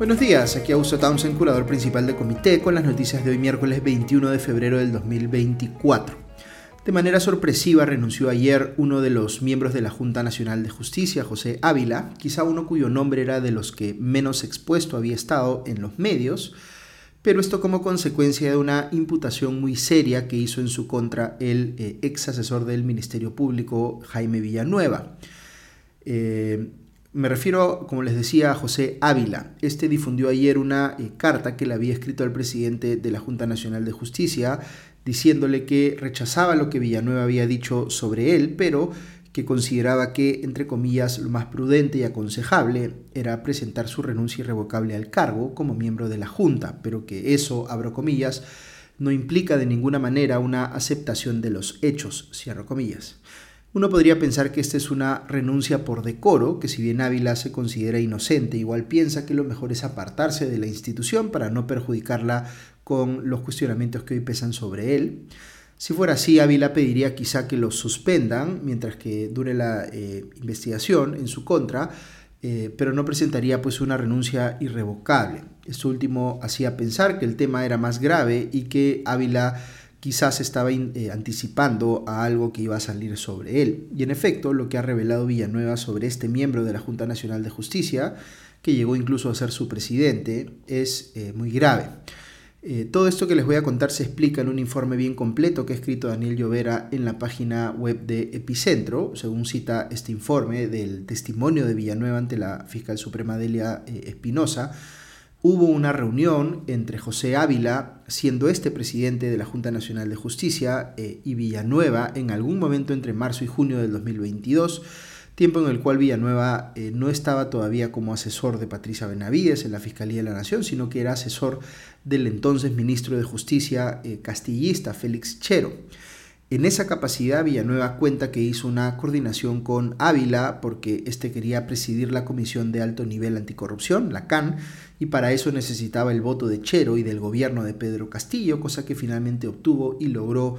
Buenos días, aquí Augusto Townsend, curador principal de Comité, con las noticias de hoy miércoles 21 de febrero del 2024. De manera sorpresiva renunció ayer uno de los miembros de la Junta Nacional de Justicia, José Ávila, quizá uno cuyo nombre era de los que menos expuesto había estado en los medios, pero esto como consecuencia de una imputación muy seria que hizo en su contra el ex asesor del Ministerio Público, Jaime Villanueva. Me refiero, como les decía, a José Ávila. Este difundió ayer una carta que le había escrito al presidente de la Junta Nacional de Justicia, diciéndole que rechazaba lo que Villanueva había dicho sobre él, pero que consideraba que, entre comillas, lo más prudente y aconsejable era presentar su renuncia irrevocable al cargo como miembro de la Junta, pero que eso, abro comillas, no implica de ninguna manera una aceptación de los hechos, cierro comillas. Uno podría pensar que esta es una renuncia por decoro, que si bien Ávila se considera inocente, igual piensa que lo mejor es apartarse de la institución para no perjudicarla con los cuestionamientos que hoy pesan sobre él. Si fuera así, Ávila pediría quizá que lo suspendan mientras que dure la investigación en su contra, pero no presentaría pues una renuncia irrevocable. Esto último hacía pensar que el tema era más grave y que Ávila quizás estaba anticipando a algo que iba a salir sobre él. Y en efecto, lo que ha revelado Villanueva sobre este miembro de la Junta Nacional de Justicia, que llegó incluso a ser su presidente, es muy grave. Todo esto que les voy a contar se explica en un informe bien completo que ha escrito Daniel Llovera en la página web de Epicentro, según cita este informe del testimonio de Villanueva ante la fiscal suprema Delia Espinosa. Hubo una reunión entre José Ávila, siendo este presidente de la Junta Nacional de Justicia, y Villanueva en algún momento entre marzo y junio del 2022, tiempo en el cual Villanueva no estaba todavía como asesor de Patricia Benavides en la Fiscalía de la Nación, sino que era asesor del entonces ministro de Justicia castillista Félix Chero. En esa capacidad, Villanueva cuenta que hizo una coordinación con Ávila porque este quería presidir la Comisión de Alto Nivel Anticorrupción, la CAN, y para eso necesitaba el voto de Chero y del gobierno de Pedro Castillo, cosa que finalmente obtuvo y logró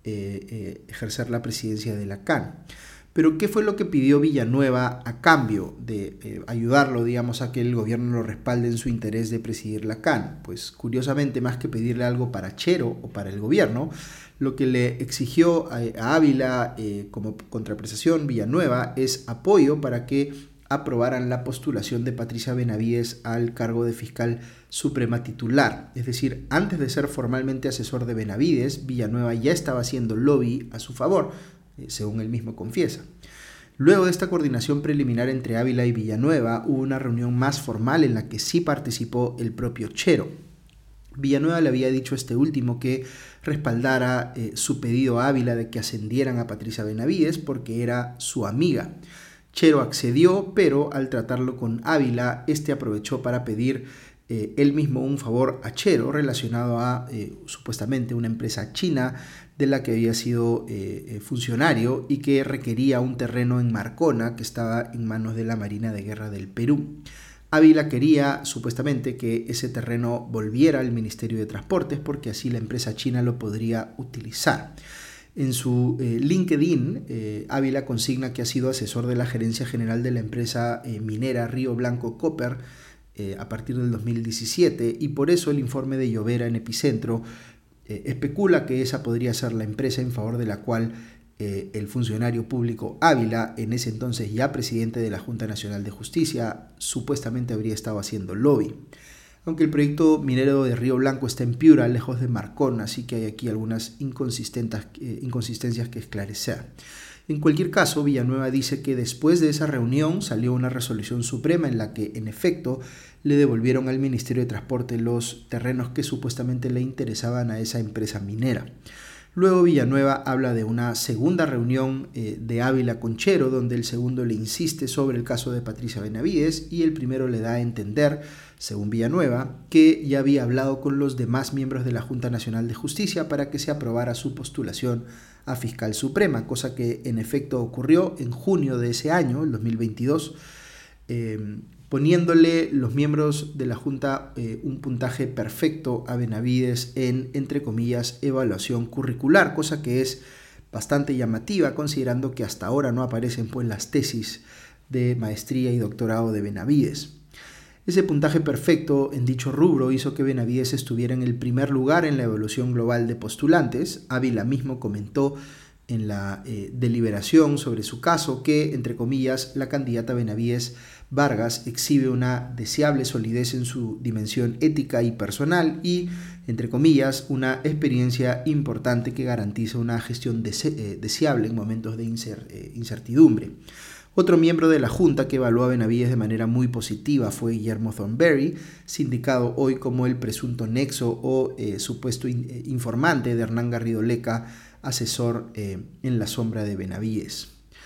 ejercer la presidencia de la CAN. Pero ¿qué fue lo que pidió Villanueva a cambio de ayudarlo, digamos, a que el gobierno lo respalde en su interés de presidir la CAN? Pues curiosamente, más que pedirle algo para Chero o para el gobierno, lo que le exigió a Ávila como contraprestación Villanueva es apoyo para que aprobaran la postulación de Patricia Benavides al cargo de fiscal suprema titular. Es decir, antes de ser formalmente asesor de Benavides, Villanueva ya estaba haciendo lobby a su favor, según él mismo confiesa. Luego de esta coordinación preliminar entre Ávila y Villanueva, hubo una reunión más formal en la que sí participó el propio Chero. Villanueva le había dicho a este último que respaldara su pedido a Ávila de que ascendieran a Patricia Benavides porque era su amiga. Chero accedió, pero al tratarlo con Ávila, este aprovechó para pedir él mismo un favor a Chero relacionado a supuestamente una empresa china de la que había sido funcionario y que requería un terreno en Marcona que estaba en manos de la Marina de Guerra del Perú. Ávila quería supuestamente que ese terreno volviera al Ministerio de Transportes porque así la empresa china lo podría utilizar. En su LinkedIn, Ávila consigna que ha sido asesor de la gerencia general de la empresa minera Río Blanco Copper a partir del 2017 y por eso el informe de Llovera en Epicentro especula que esa podría ser la empresa en favor de la cual el funcionario público Ávila, en ese entonces ya presidente de la Junta Nacional de Justicia, supuestamente habría estado haciendo lobby. Aunque el proyecto minero de Río Blanco está en Piura, lejos de Marcón, así que hay aquí algunas inconsistencias que esclarecer. En cualquier caso, Villanueva dice que después de esa reunión salió una resolución suprema en la que, en efecto, le devolvieron al Ministerio de Transporte los terrenos que supuestamente le interesaban a esa empresa minera. Luego Villanueva habla de una segunda reunión de Ávila con Chero, donde el segundo le insiste sobre el caso de Patricia Benavides y el primero le da a entender, según Villanueva, que ya había hablado con los demás miembros de la Junta Nacional de Justicia para que se aprobara su postulación a fiscal suprema, cosa que en efecto ocurrió en junio de ese año, el 2022, poniéndole los miembros de la Junta un puntaje perfecto a Benavides en, entre comillas, evaluación curricular, cosa que es bastante llamativa considerando que hasta ahora no aparecen pues las tesis de maestría y doctorado de Benavides. Ese puntaje perfecto en dicho rubro hizo que Benavides estuviera en el primer lugar en la evaluación global de postulantes. Ávila mismo comentó en la deliberación sobre su caso que, entre comillas, la candidata Benavides Vargas exhibe una deseable solidez en su dimensión ética y personal y, entre comillas, una experiencia importante que garantiza una gestión deseable en momentos de incertidumbre. Otro miembro de la Junta que evaluó a Benavides de manera muy positiva fue Guillermo Thornberry, sindicado hoy como el presunto nexo o supuesto informante de Hernán Garrido Leca, asesor en la sombra de Benavides.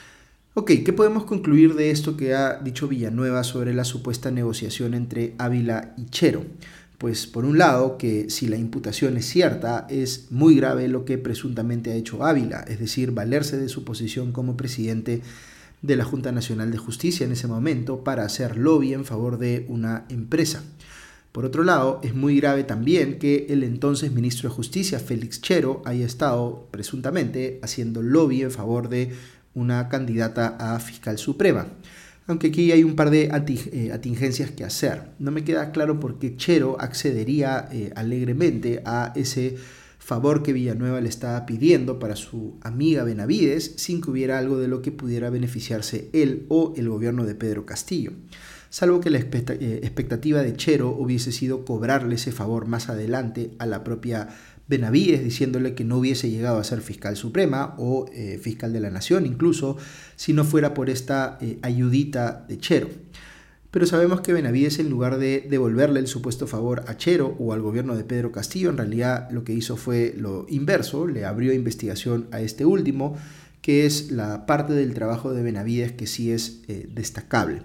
Ok, ¿qué podemos concluir de esto que ha dicho Villanueva sobre la supuesta negociación entre Ávila y Chero? Pues por un lado, que si la imputación es cierta, es muy grave lo que presuntamente ha hecho Ávila, es decir, valerse de su posición como presidente de la Junta Nacional de Justicia en ese momento para hacer lobby en favor de una empresa. Por otro lado, es muy grave también que el entonces ministro de Justicia, Félix Chero, haya estado presuntamente haciendo lobby en favor de una candidata a fiscal suprema. Aunque aquí hay un par de atingencias que hacer. No me queda claro por qué Chero accedería alegremente a ese favor que Villanueva le estaba pidiendo para su amiga Benavides sin que hubiera algo de lo que pudiera beneficiarse él o el gobierno de Pedro Castillo. Salvo que la expectativa de Chero hubiese sido cobrarle ese favor más adelante a la propia Benavides, diciéndole que no hubiese llegado a ser fiscal suprema o fiscal de la nación, incluso si no fuera por esta ayudita de Chero. Pero sabemos que Benavides, en lugar de devolverle el supuesto favor a Chero o al gobierno de Pedro Castillo, en realidad lo que hizo fue lo inverso, le abrió investigación a este último, que es la parte del trabajo de Benavides que sí es destacable.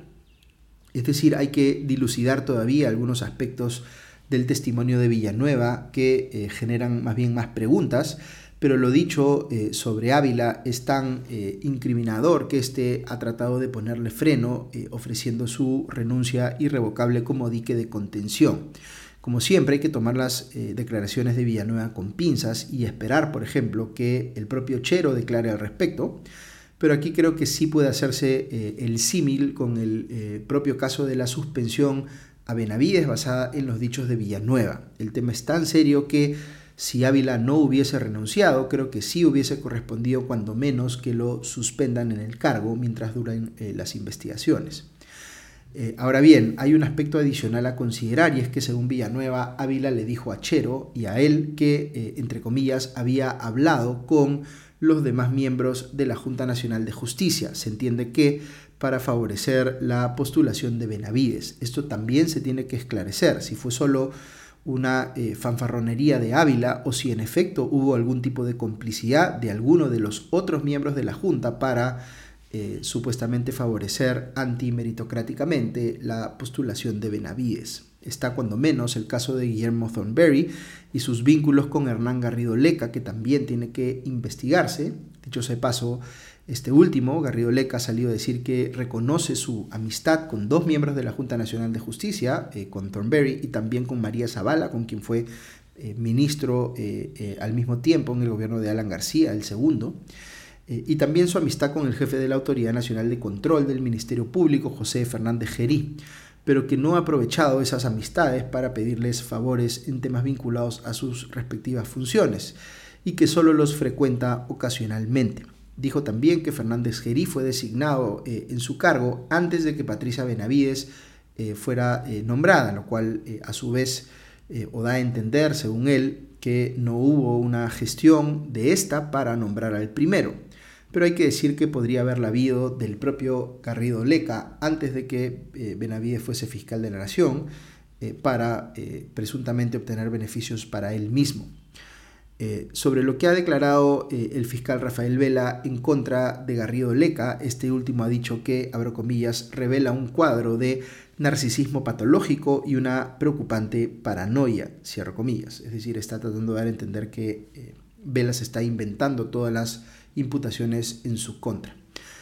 Es decir, hay que dilucidar todavía algunos aspectos del testimonio de Villanueva que generan más bien más preguntas, pero lo dicho sobre Ávila es tan incriminador que éste ha tratado de ponerle freno ofreciendo su renuncia irrevocable como dique de contención. Como siempre, hay que tomar las declaraciones de Villanueva con pinzas y esperar, por ejemplo, que el propio Chero declare al respecto, pero aquí creo que sí puede hacerse el símil con el propio caso de la suspensión a Benavides basada en los dichos de Villanueva. El tema es tan serio que si Ávila no hubiese renunciado, creo que sí hubiese correspondido cuando menos que lo suspendan en el cargo mientras duran las investigaciones. Ahora bien, hay un aspecto adicional a considerar y es que según Villanueva, Ávila le dijo a Chero y a él que, entre comillas, había hablado con los demás miembros de la Junta Nacional de Justicia. Se entiende que para favorecer la postulación de Benavides. Esto también se tiene que esclarecer, si fue solo una fanfarronería de Ávila o si en efecto hubo algún tipo de complicidad de alguno de los otros miembros de la Junta para supuestamente favorecer antimeritocráticamente la postulación de Benavides. Está cuando menos el caso de Guillermo Thornberry y sus vínculos con Hernán Garrido Leca, que también tiene que investigarse. Dicho sea de paso, este último, Garrido Leca, salió a decir que reconoce su amistad con dos miembros de la Junta Nacional de Justicia, con Thornberry y también con María Zavala, con quien fue ministro al mismo tiempo en el gobierno de Alan García, el segundo, y también su amistad con el jefe de la Autoridad Nacional de Control del Ministerio Público, José Fernández Gerí, pero que no ha aprovechado esas amistades para pedirles favores en temas vinculados a sus respectivas funciones y que solo los frecuenta ocasionalmente. Dijo también que Fernández Gerí fue designado en su cargo antes de que Patricia Benavides fuera nombrada, lo cual a su vez da a entender, según él, que no hubo una gestión de esta para nombrar al primero. Pero hay que decir que podría haberla habido del propio Garrido Leca antes de que Benavides fuese fiscal de la Nación para presuntamente obtener beneficios para él mismo. Sobre lo que ha declarado el fiscal Rafael Vela en contra de Garrido Leca, este último ha dicho que, abro comillas, revela un cuadro de narcisismo patológico y una preocupante paranoia, cierro comillas. Es decir, está tratando de dar a entender que Vela se está inventando todas las imputaciones en su contra.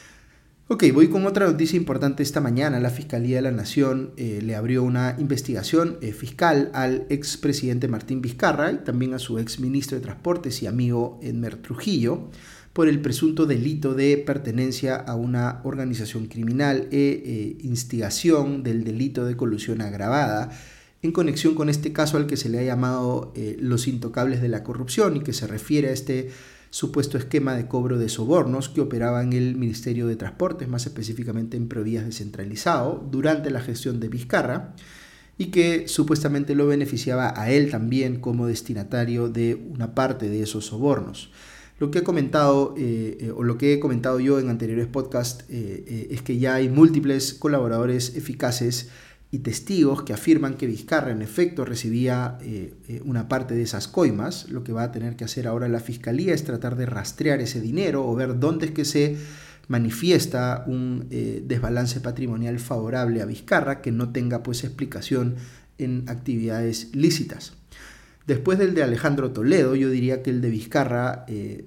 Ok, voy con otra noticia importante esta mañana. La Fiscalía de la Nación le abrió una investigación fiscal al expresidente Martín Vizcarra y también a su exministro de Transportes y amigo Edmer Trujillo por el presunto delito de pertenencia a una organización criminal instigación del delito de colusión agravada, en conexión con este caso al que se le ha llamado los intocables de la corrupción y que se refiere a este supuesto esquema de cobro de sobornos que operaba en el Ministerio de Transportes, más específicamente en Provías descentralizado, durante la gestión de Vizcarra, y que supuestamente lo beneficiaba a él también como destinatario de una parte de esos sobornos. Lo que he comentado, o lo que he comentado yo en anteriores podcasts, es que ya hay múltiples colaboradores eficaces y testigos que afirman que Vizcarra en efecto recibía una parte de esas coimas. Lo que va a tener que hacer ahora la Fiscalía es tratar de rastrear ese dinero o ver dónde es que se manifiesta un desbalance patrimonial favorable a Vizcarra que no tenga pues explicación en actividades lícitas. Después del de Alejandro Toledo, yo diría que el de Vizcarra,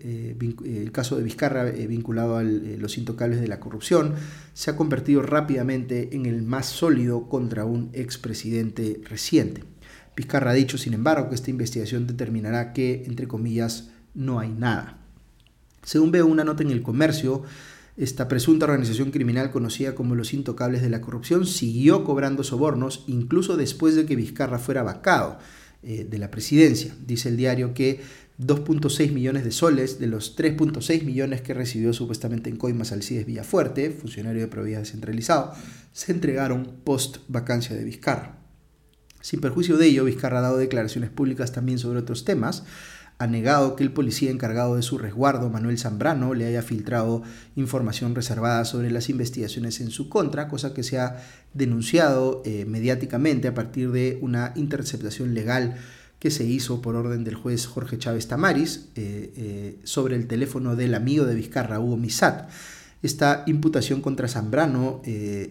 el caso de Vizcarra vinculado a los intocables de la corrupción, se ha convertido rápidamente en el más sólido contra un expresidente reciente. Vizcarra ha dicho, sin embargo, que esta investigación determinará que, entre comillas, no hay nada. Según veo una nota en El Comercio, esta presunta organización criminal conocida como los intocables de la corrupción siguió cobrando sobornos incluso después de que Vizcarra fuera vacado de la presidencia. Dice el diario que 2.6 millones de soles de los 3.6 millones que recibió supuestamente en coimas Alcides Villafuerte, funcionario de Provías descentralizado, se entregaron post vacancia de Vizcarra. Sin perjuicio de ello, Vizcarra ha dado declaraciones públicas también sobre otros temas. Ha negado que el policía encargado de su resguardo, Manuel Zambrano, le haya filtrado información reservada sobre las investigaciones en su contra, cosa que se ha denunciado mediáticamente a partir de una interceptación legal que se hizo por orden del juez Jorge Chávez Tamaris sobre el teléfono del amigo de Vizcarra, Hugo Misat. Esta imputación contra Zambrano,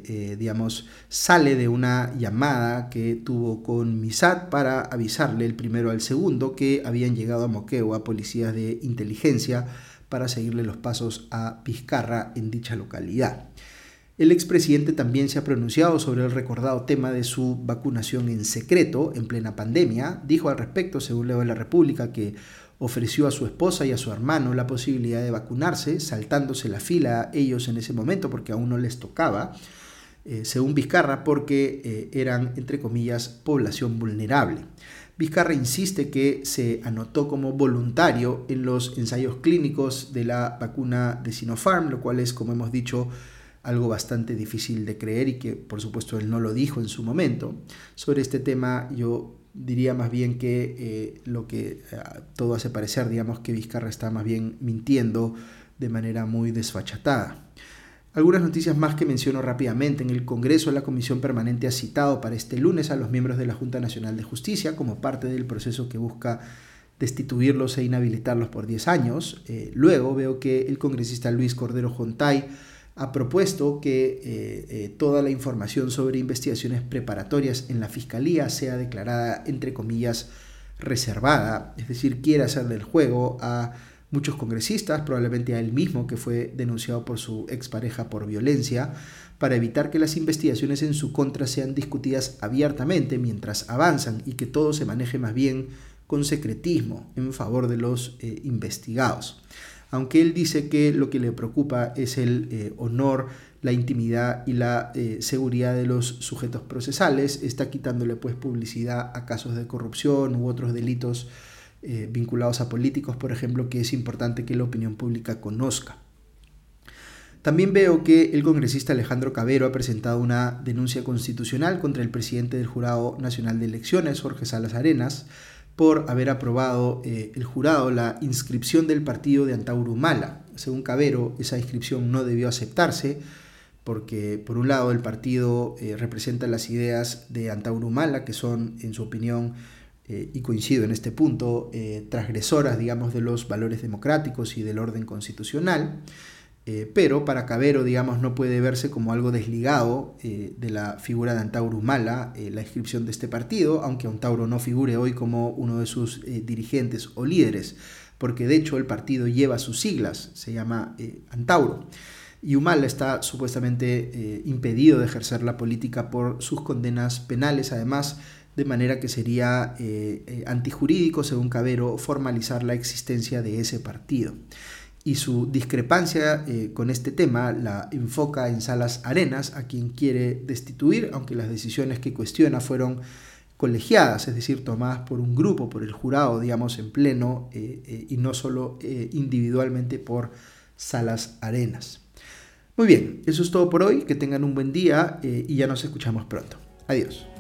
sale de una llamada que tuvo con Misat para avisarle el primero al segundo que habían llegado a Moquegua policías de inteligencia para seguirle los pasos a Vizcarra en dicha localidad. El expresidente también se ha pronunciado sobre el recordado tema de su vacunación en secreto en plena pandemia. Dijo al respecto, según leo en La República, que ofreció a su esposa y a su hermano la posibilidad de vacunarse, saltándose la fila a ellos en ese momento porque aún no les tocaba, según Vizcarra, porque eran, entre comillas, población vulnerable. Vizcarra insiste que se anotó como voluntario en los ensayos clínicos de la vacuna de Sinopharm, lo cual es, como hemos dicho, algo bastante difícil de creer y que, por supuesto, él no lo dijo en su momento. Sobre este tema, yo diría más bien que lo que todo hace parecer, que Vizcarra está más bien mintiendo de manera muy desfachatada. Algunas noticias más que menciono rápidamente. En el Congreso, la Comisión Permanente ha citado para este lunes a los miembros de la Junta Nacional de Justicia como parte del proceso que busca destituirlos e inhabilitarlos por 10 años. Luego veo que el congresista Luis Cordero Jontay ha propuesto que toda la información sobre investigaciones preparatorias en la Fiscalía sea declarada, entre comillas, reservada, es decir, quiere hacerle el juego a muchos congresistas, probablemente a él mismo, que fue denunciado por su expareja por violencia, para evitar que las investigaciones en su contra sean discutidas abiertamente mientras avanzan y que todo se maneje más bien con secretismo en favor de los investigados. Aunque él dice que lo que le preocupa es el honor, la intimidad y la seguridad de los sujetos procesales, está quitándole pues publicidad a casos de corrupción u otros delitos vinculados a políticos, por ejemplo, que es importante que la opinión pública conozca. También veo que el congresista Alejandro Cabero ha presentado una denuncia constitucional contra el presidente del Jurado Nacional de Elecciones, Jorge Salas Arenas, por haber aprobado el jurado la inscripción del partido de Antauro Humala. Según Cabero, esa inscripción no debió aceptarse porque, por un lado, el partido representa las ideas de Antauro Humala, que son, en su opinión, y coincido en este punto, transgresoras, de los valores democráticos y del orden constitucional. Pero para Cabero, no puede verse como algo desligado de la figura de Antauro Humala, la inscripción de este partido, aunque Antauro no figure hoy como uno de sus dirigentes o líderes, porque de hecho el partido lleva sus siglas, se llama Antauro. Y Humala está supuestamente impedido de ejercer la política por sus condenas penales, además, de manera que sería antijurídico, según Cabero, formalizar la existencia de ese partido. y su discrepancia con este tema la enfoca en Salas Arenas, a quien quiere destituir, aunque las decisiones que cuestiona fueron colegiadas, es decir, tomadas por un grupo, por el jurado, digamos, en pleno, y no solo individualmente por Salas Arenas. Muy bien, eso es todo por hoy, que tengan un buen día y ya nos escuchamos pronto. Adiós.